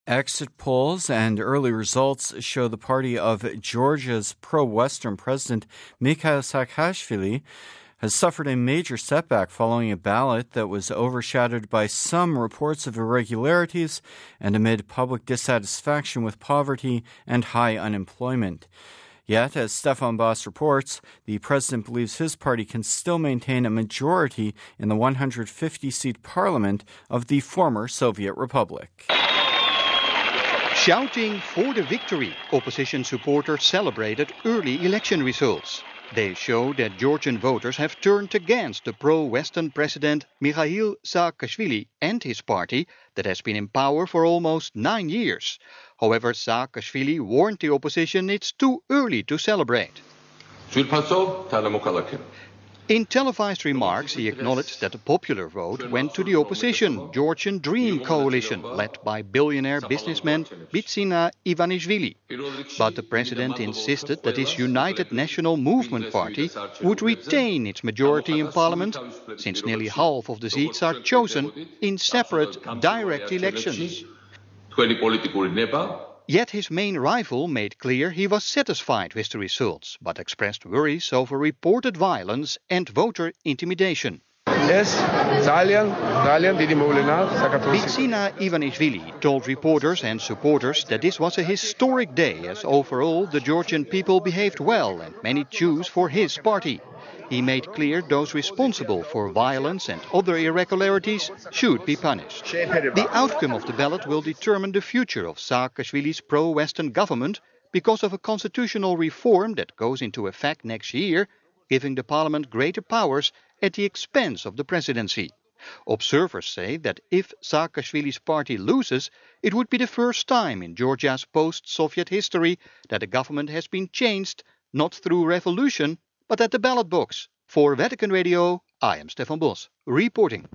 Exit polls and early results show the party of Georgia's pro-Western president Mikhail Saakashvili has suffered a major setback following a ballot that was overshadowed by some reports of irregularities and amid public dissatisfaction with poverty and high unemployment. Yet, as Stefan Boss reports, the president believes his party can still maintain a majority in the 150-seat parliament of the former Soviet Republic. Shouting for the victory, opposition supporters celebrated early election results. They show that Georgian voters have turned against the pro-Western president Mikhail Saakashvili and his party that has been in power for almost 9 years. However, Saakashvili warned the opposition it's too early to celebrate. In televised remarks, he acknowledged that the popular vote went to the opposition, Georgian Dream Coalition, led by billionaire businessman Bidzina Ivanishvili. But the president insisted that his United National Movement Party would retain its majority in parliament, since nearly half of the seats are chosen in separate direct elections. Yet his main rival made clear he was satisfied with the results, but expressed worries over reported violence and voter intimidation. Bidzina Ivanishvili told reporters and supporters that this was a historic day, as overall the Georgian people behaved well and many chose for his party. He made clear those responsible for violence and other irregularities should be punished. The outcome of the ballot will determine the future of Saakashvili's pro-Western government because of a constitutional reform that goes into effect next year, giving the parliament greater powers at the expense of the presidency. Observers say that if Saakashvili's party loses, it would be the first time in Georgia's post-Soviet history that a government has been changed, not through revolution, but at the ballot box. For Vatican Radio, I am Stefan Bos, reporting.